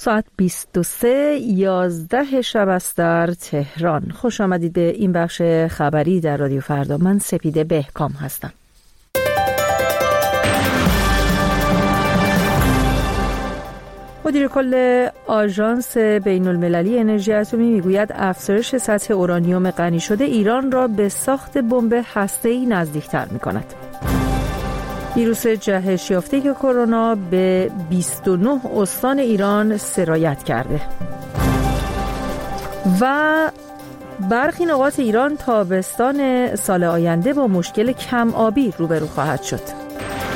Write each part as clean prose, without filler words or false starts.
ساعت 23:11 شب است در تهران. خوش آمدید به این بخش خبری در رادیو فردا. من سپیده بهکام هستم. مدیر کل آژانس بین المللی انرژی اتمی میگوید افزایش سطح اورانیوم غنی شده ایران را به ساخت بمب هسته‌ای نزدیکتر می‌کند. ویروس جهش یافته کرونا به 29 استان ایران سرایت کرده و برخی نقاط ایران تابستان سال آینده با مشکل کم آبی روبرو خواهد شد.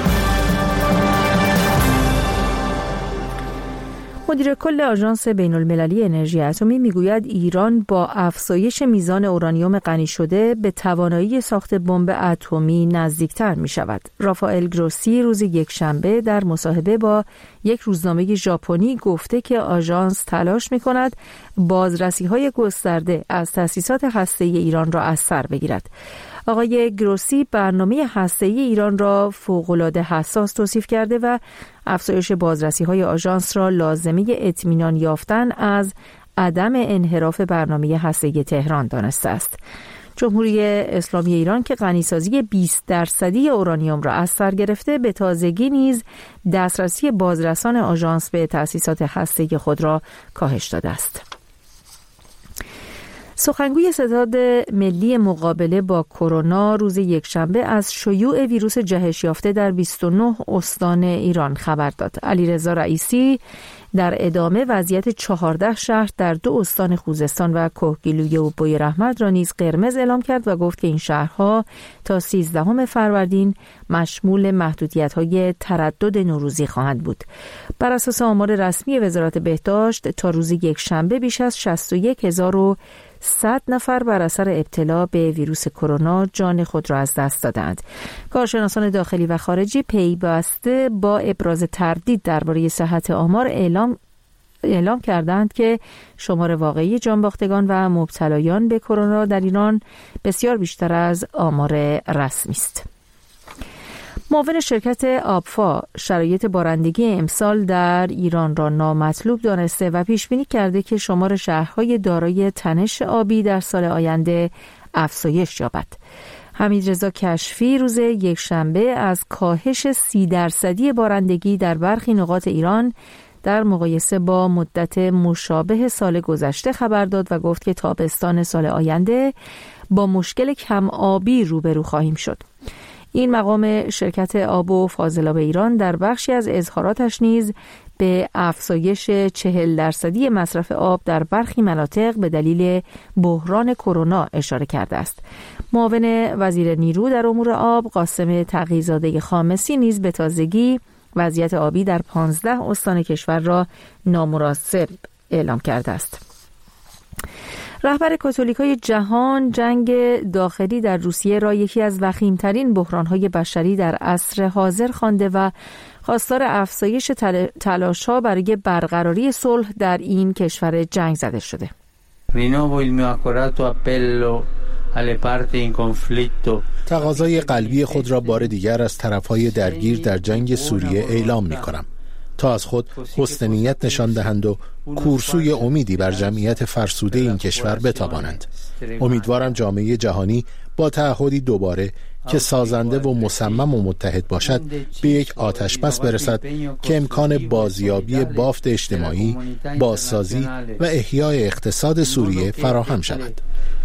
مدیر کل آژانس بین المللی انرژی اتمی میگوید ایران با افزایش میزان اورانیوم غنی شده به توانایی ساخت بمب اتمی نزدیکتر می شود. رافائل گروسی روز یکشنبه در مصاحبه با یک روزنامه ژاپنی گفته که آژانس تلاش می کند بازرسی‌های گسترده از تأسیسات هسته‌ای ایران را از سر بگیرد. آقای گروسی برنامه هسته‌ای ایران را فوق‌العاده حساس توصیف کرده و افزایش بازرسی‌های آژانس را لازمه اطمینان یافتن از عدم انحراف برنامه هسته‌ای تهران دانسته است. جمهوری اسلامی ایران که غنیسازی 20% اورانیوم را از سر گرفته، به تازگی نیز دسترسی بازرسان آژانس به تأسیسات هسته‌ای خود را کاهش داده است. سخنگوی ستاد ملی مقابله با کرونا روز یکشنبه از شیوع ویروس جهش یافته در 29 استان ایران خبر داد. علیرضا رئیسی در ادامه وضعیت 14 شهر در 2 استان خوزستان و کهگیلویه و بویراحمد را نیز قرمز اعلام کرد و گفت که این شهرها تا 13 فروردین مشمول محدودیت‌های تردد نوروزی خواهند بود. بر اساس آمار رسمی وزارت بهداشت تا روز یکشنبه بیش از 61,100 نفر بر اثر ابتلا به ویروس کرونا جان خود را از دست دادند. کارشناسان داخلی و خارجی پیوسته با ابراز تردید درباره صحت آمار اعلام کردند که شمار واقعی جانباختگان و مبتلایان به کرونا در ایران بسیار بیشتر از آمار رسمی است. معاون شرکت آبفا شرایط بارندگی امسال در ایران را نامطلوب دانسته و پیش بینی کرده که شمار شهرهای دارای تنش آبی در سال آینده افزایش یابد. حمیدرضا کشفی روز یکشنبه از کاهش 30% بارندگی در برخی نقاط ایران در مقایسه با مدت مشابه سال گذشته خبر داد و گفت که تابستان سال آینده با مشکل کم آبی روبرو خواهیم شد. این مقام شرکت آب و فاضلاب ایران در بخشی از اظهاراتش نیز به افزایش 40% مصرف آب در برخی مناطق به دلیل بحران کرونا اشاره کرده است. معاون وزیر نیرو در امور آب قاسم تقی‌زاده خامسی نیز به تازگی وضعیت آبی در 15 استان کشور را نامناسب اعلام کرده است. رهبر کاتولیکای جهان جنگ داخلی در روسیه را یکی از وخیمترین بحران‌های بشری در عصر حاضر خوانده و خواستار افزایش تلاش‌ها برای برقراری صلح در این کشور جنگ زده شده. تقاضای قلبی خود را بار دیگر از طرف‌های درگیر در جنگ سوریه اعلام می‌کنم تا از خود حسن نیت نشان دهند و کورسوی امیدی بر جمعیت فرسوده این کشور بتابانند. امیدوارم جامعه جهانی با تعهدی دوباره که سازنده و مصمم و متحد باشد به یک آتشبس برسد که امکان بازیابی بافت اجتماعی، بازسازی و احیای اقتصاد سوریه فراهم شود.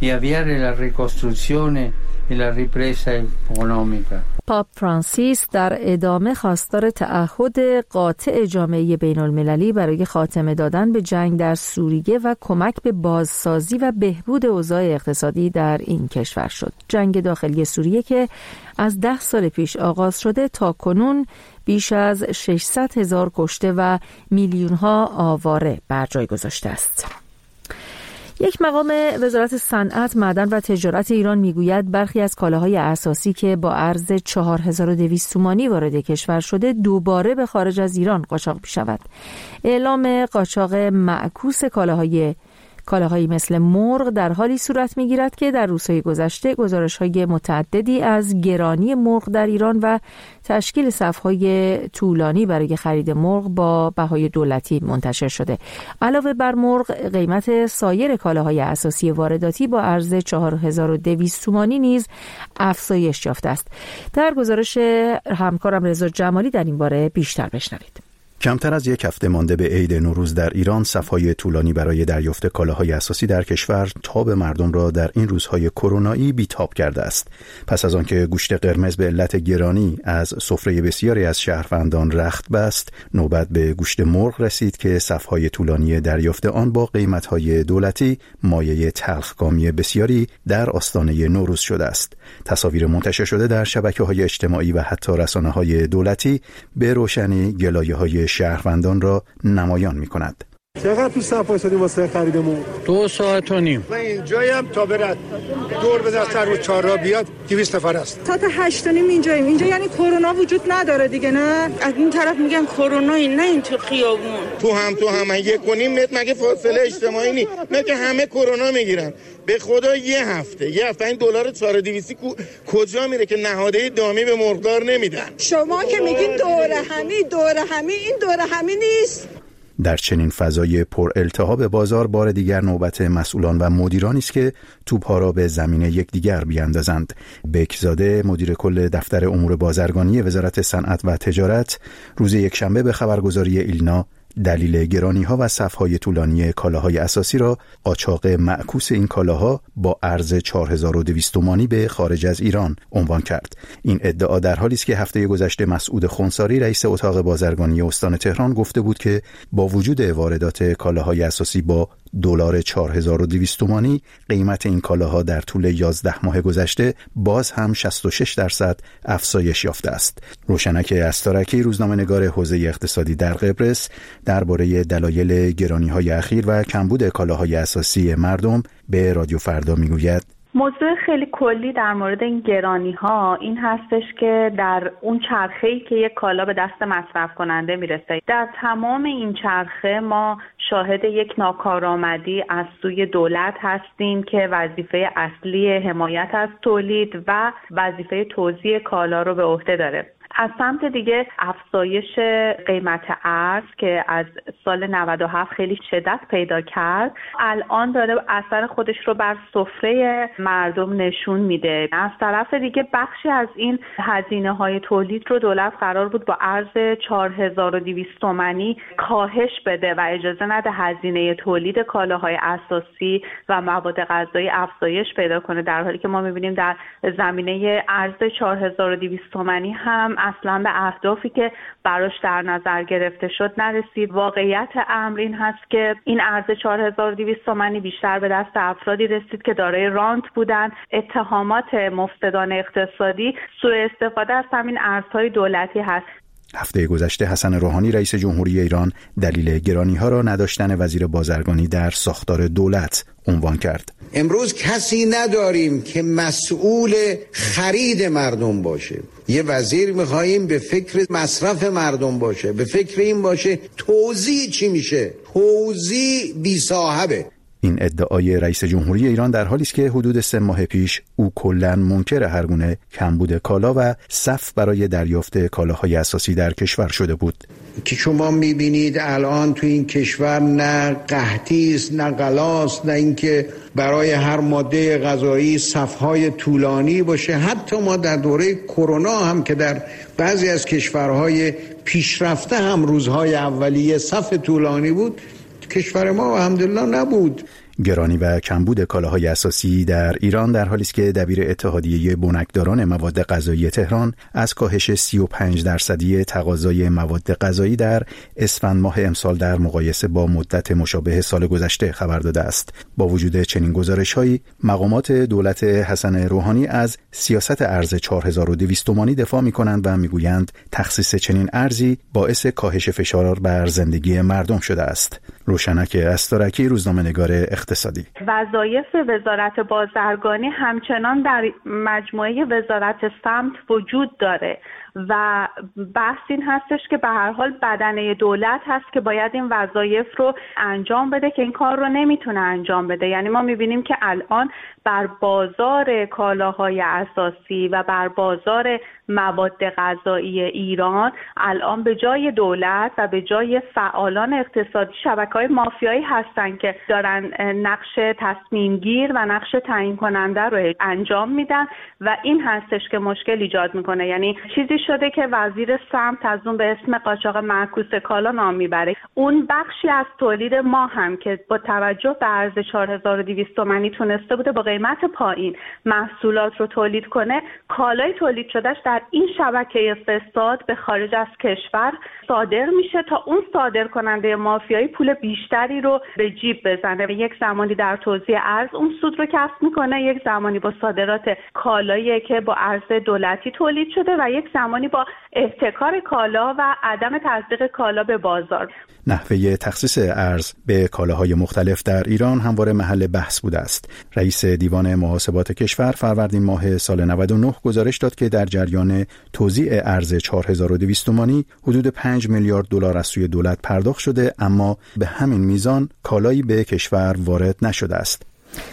پاپ فرانسیس در ادامه خواستار تعهد قاطع جامعه بین المللی برای خاتمه دادن به جنگ در سوریه و کمک به بازسازی و بهبود اوضاع اقتصادی در این کشور شد. جنگ داخلی سوریه که از 10 سال پیش آغاز شده تا کنون بیش از 600,000 کشته و میلیون‌ها آواره بر جای گذاشته است. یک مقام وزارت صنعت، معدن و تجارت ایران میگوید برخی از کالاهای اساسی که با ارز 4200 تومانی وارد کشور شده دوباره به خارج از ایران قاچاق می‌شود. اعلام قاچاق معکوس کالاهای کالاهایی مثل مرغ در حالی صورت می‌گیرد که در روزهای گذشته گزارش‌های متعددی از گرانی مرغ در ایران و تشکیل صف‌های طولانی برای خرید مرغ با بهای دولتی منتشر شده. علاوه بر مرغ، قیمت سایر کالاهای اساسی وارداتی با ارز 4200 تومانی نیز افزایش یافته است. در گزارش همکارم رضا جمالی در این باره بیشتر بشنوید. کمتر از یک هفته مانده به عید نوروز در ایران صف‌های طولانی برای دریافت کالاهای اساسی در کشور تاب مردم را در این روزهای کرونایی بی‌تاب کرده است. پس از آنکه گوشت قرمز به علت گرانی از سفره بسیاری از شهروندان رخت بست، نوبت به گوشت مرغ رسید که صف‌های طولانی دریافت آن با قیمت‌های دولتی مایه تلخکامی بسیاری در آستانه نوروز شده است. تصاویر منتشر شده در شبکه‌های اجتماعی و حتی رسانه‌های دولتی به روشنی گلایه‌های شهروندان را نمایان می‌کند. چقدر تو صف وایسادیم واسه خریدمون؟ 2 ساعت و نیم. من اینجایم تا برد دور به دست رو چهارراه بیاد 200 نفر است. تا 8 و نیم اینجاییم. اینجا یعنی کرونا وجود نداره دیگه، نه؟ از این طرف میگن کرونا، نه این تو خیابون. تو هم 1.5 متر مگه فاصله اجتماعی نی؟ مگه همه کرونا میگیرن. به خدا یه هفته این دلار 4200 کجا میره که نهاده دامی به مرغدار نمیدن؟ شما که میگین دوره همی این دوره همی نیست. در چنین فضای پر التهاب بازار بار دیگر نوبت مسئولان و مدیرانی است که توپ‌ها را به زمین یکدیگر بیاندازند. بکزاده مدیر کل دفتر امور بازرگانی وزارت صنعت و تجارت روز یکشنبه به خبرگزاری ایلنا دلیل گرانی‌ها و صف‌های طولانی کالاهای اساسی را قاچاق معکوس این کالاها با ارز 4200 تومانی به خارج از ایران عنوان کرد. این ادعا در حالی است که هفته گذشته مسعود خنثاری رئیس اتاق بازرگانی استان تهران گفته بود که با وجود واردات کالاهای اساسی با دلار 4200 تومانی، قیمت این کالاها در طول 11 ماه گذشته باز هم 66% افزایش یافته است. روشنک استارکی روزنامه‌نگار حوزه اقتصادی در قبرس درباره دلایل گرانی‌های اخیر و کمبود کالاهای اساسی مردم به رادیو فردا میگوید: موضوع خیلی کلی در مورد این گرانی‌ها این هستش که در اون چرخه‌ای که یک کالا به دست مصرف کننده میرسه، در تمام این چرخه ما شاهد یک ناکارآمدی از سوی دولت هستیم که وظیفه اصلی حمایت از تولید و وظیفه توزیع کالا رو به عهده داره. از سمت دیگه افزایش قیمت ارز که از سال 97 خیلی شدت پیدا کرد، الان داره اثر خودش رو بر سفره مردم نشون میده. از طرف دیگه بخشی از این هزینه‌های تولید رو دولت قرار بود با ارز 4200 تومانی کاهش بده و اجازه نده هزینه تولید کالاهای اساسی و مواد غذایی افزایش پیدا کنه، در حالی که ما می‌بینیم در زمینه ارز 4200 تومانی هم اصلا به اهدافی که براش در نظر گرفته شد نرسید. واقعیت امر این هست که این ارز 4200 تومانی بیشتر به دست افرادی رسید که دارای رانت بودن. اتهامات مفسدانه اقتصادی سوء استفاده از همین ارزهای دولتی هست. هفته گذشته حسن روحانی رئیس جمهوری ایران دلیل گرانی‌ها را نداشتن وزیر بازرگانی در ساختار دولت عنوان کرد. امروز کسی نداریم که مسئول خرید مردم باشه. یه وزیر می‌خوایم به فکر مصرف مردم باشه، به فکر این باشه توزیع چی میشه. توزیع بی صاحبه. این ادعای رئیس جمهوری ایران در حالی است که حدود 3 ماه پیش او کلاً منکر هر گونه کمبود کالا و صف برای دریافت کالاهای اساسی در کشور شده بود. که شما می‌بینید الان تو این کشور نه قحطی است، نه غلاست، نه اینکه برای هر ماده غذایی صف‌های طولانی باشه. حتی ما در دوره کرونا هم که در بعضی از کشورهای پیشرفته هم روزهای اولیه صف طولانی بود، کشور ما الحمدلله نبود. گرانی و کمبود کالاهای اساسی در ایران در حالی است که دبیر اتحادیه بنکداران مواد غذایی تهران از کاهش 35% تقاضای مواد غذایی در اسفند ماه امسال در مقایسه با مدت مشابه سال گذشته خبر داده است. با وجود چنین گزارش‌هایی، مقامات دولت حسن روحانی از سیاست ارز 4200 تومانی دفاع می‌کنند و می‌گویند تخصیص چنین ارزی باعث کاهش فشار بر زندگی مردم شده است. روشنک استارکی روزنامه‌نگار اقتصادی: وظایف وزارت بازرگانی همچنان در مجموعه وزارت سمت وجود داره. و بحث این هستش که به هر حال بدنه دولت هست که باید این وظایف رو انجام بده که این کار رو نمیتونه انجام بده. یعنی ما میبینیم که الان بر بازار کالاهای اساسی و بر بازار مواد غذایی ایران الان به جای دولت و به جای فعالان اقتصادی شبکه‌های مافیایی هستن که دارن نقش تصمیم گیر و نقش تعیین کننده رو انجام میدن و این هستش که مشکل ایجاد میکنه. یعنی چیزی شده که وزیر سمت از اون به اسم قاچاق معکوس کالا نام میبره. اون بخشی از تولید ما هم که با توجه به ارز 4200 تومانی تونسته بوده با قیمت پایین محصولات رو تولید کنه، کالای تولید شدهش در این شبکه فساد به خارج از کشور صادر میشه تا اون صادر کننده مافیایی پول بیشتری رو به جیب بزنه و یک زمانی در توزیع ارز اون سود رو کسب میکنه، یک زمانی با صادرات کالایی که با ارز دولتی تولید شده و یک زمانی با احتکار کالا و عدم تصدیق کالا به بازار. نحوه تخصیص ارز به کالاهای مختلف در ایران همواره محل بحث بوده است. رئیس دیوان محاسبات کشور فروردین ماه سال 99 گزارش داد که در جریان توزیع ارز 4200 تومانی حدود 5 میلیارد دلار از سوی دولت پرداخت شده، اما به همین میزان کالایی به کشور وارد نشده است.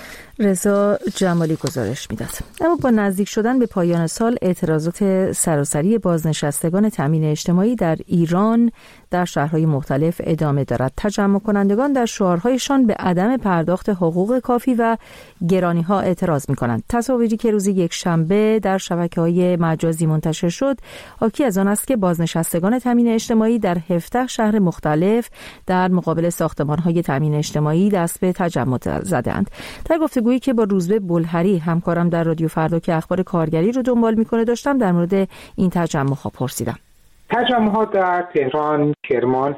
رضا جمالی گزارش میداد. اما با نزدیک شدن به پایان سال اعتراضات سراسری بازنشستگان تامین اجتماعی در ایران در شهرهای مختلف ادامه دارد. تجمع کنندگان در شعارهایشان به عدم پرداخت حقوق کافی و گرانی‌ها اعتراض می‌کنند. تصاویری که روز یکشنبه در شبکه‌های مجازی منتشر شد حاکی از آن است که بازنشستگان تامین اجتماعی در 17 شهر مختلف در مقابل ساختمان‌های تامین اجتماعی دست به تجمع زدند. در گفتگویی که با روزبه بلهری همکارم در رادیو فردا که اخبار کارگری رو دنبال می‌کنه داشتم در مورد این تجمع‌ها پرسیدم. تجمع‌ها در تهران، کرمان،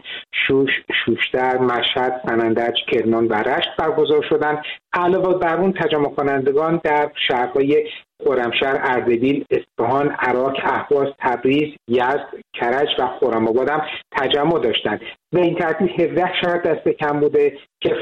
شوشتر، مشهد، سنندج، کرمان و رشت برگزار شدند. علاوه بر اون تجمع کنندگان در شهرهای خرمشهر، اردبیل، اصفهان، عراق، اهواز، تبریز، یزد، کرج و خرم‌آباد هم تجمع داشتند. به این ترتیب 17 شهر دست کم بوده که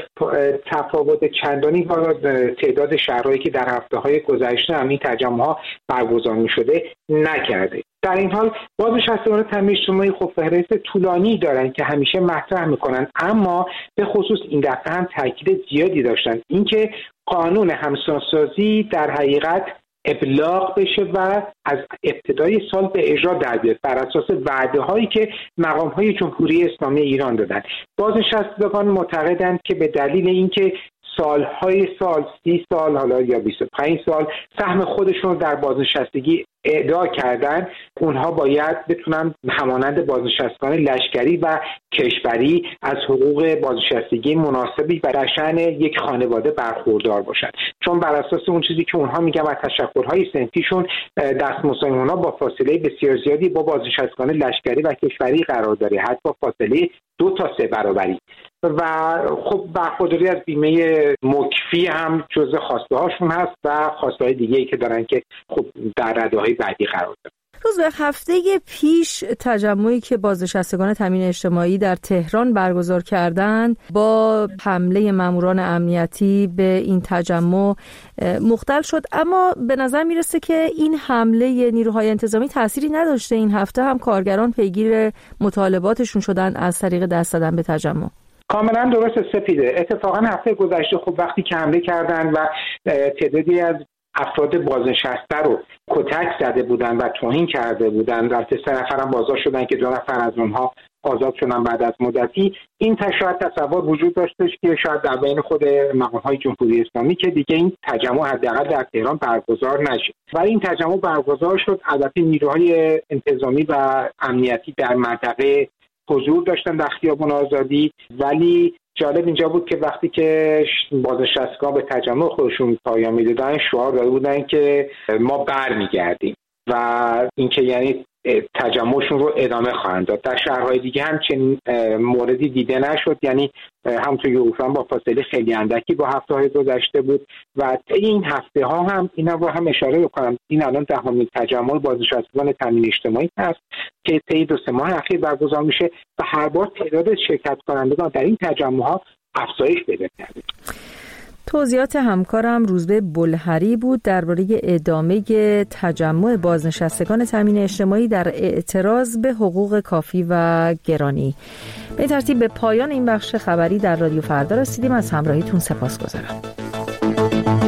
تفاوت چندانی با تعداد شهرهایی که در هفته‌های گذشته هم این تجمع‌ها برگزار می‌شده نکرده. در این حال بازنشستگان تامین اجتماعی خب فهرست طولانی دارن که همیشه مطرح میکنن، اما به خصوص این دفعه هم تاکید زیادی داشتن اینکه قانون همسانسازی در حقیقت ابلاغ بشه و از ابتدای سال به اجرا در بیاد بر اساس وعده‌هایی که مقام‌های جمهوری اسلامی ایران دادن. بازنشستگان معتقدند که به دلیل اینکه سالهای سال 30 سال حالا یا 25 سال سهم خودشون در بازنشستگی اعطا کردن، اونها باید بتونن همانند بازنشستگان لشکری و کشوری از حقوق بازنشستگی مناسبی در شأن یک خانواده برخوردار باشن، چون بر اساس اون چیزی که اونها میگن و تشکل‌های صنفیشون دستمزد اونها با فاصله بسیار زیادی با بازنشستگان لشکری و کشوری قرار داره، حتی فاصله 2 تا 3 برابری. و خب برخورداری از بیمه مکفی هم جزء خواسته هاشون هست و خواسته های دیگه‌ای که دارن که خب در رده‌های بعدی قرار دارن. روز به هفته پیش تجمعی که بازنشستگان تامین اجتماعی در تهران برگزار کردند با حمله ماموران امنیتی به این تجمع مختل شد، اما به نظر میرسه که این حمله نیروهای انتظامی تأثیری نداشته. این هفته هم کارگران پیگیر مطالباتشون شدن از طریق دست دادن به تجمع. کاملا درست سپیده. اتفاقا هفته گذشته خب وقتی که حمله کردن و تعدادی از افراد بازنشسته رو کتک زده بودن و توهین کرده بودن، البته 3 نفر هم بازداشت شدن که 2 نفر از اونها آزاد شدن بعد از مدتی، این شاید تصور وجود داشتش که شاید در بین خود مقام‌های جمهوری اسلامی که دیگه این تجمع حداقل در تهران برگزار نشه و این تجمع برگزار شد. البته نیروهای انتظامی و امنیتی در منطقه حضور داشتن در خیابان آزادی، ولی جالب اینجا بود که وقتی که بازنشستگان به تجمع خودشون پایان میدادن شعار داده بودن که ما برمیگردیم و اینکه یعنی تجمعشون رو ادامه خواهند داد. در شهرهای دیگه هم چنین موردی دیده نشد، یعنی همونطور که گفتم با فاصله خیلی اندکی با هفته‌های گذشته بود و این هفته ها هم اینا رو هم اشاره بکنم، این الان 10مین تجمع بازنشستگان تامین اجتماعی هست که طی 2-3 ماه اخیر برگزار میشه و هر بار تعداد شرکت کنندگان در این تجمع ها افزایش پیدا کرده. توضیحات همکارم روزبه بلهری بود درباره ادامه تجمع بازنشستگان تامین اجتماعی در اعتراض به حقوق کافی و گرانی. به ترتیب به پایان این بخش خبری در رادیو فردا رسیدیم. از همراهیتون سپاسگزارم.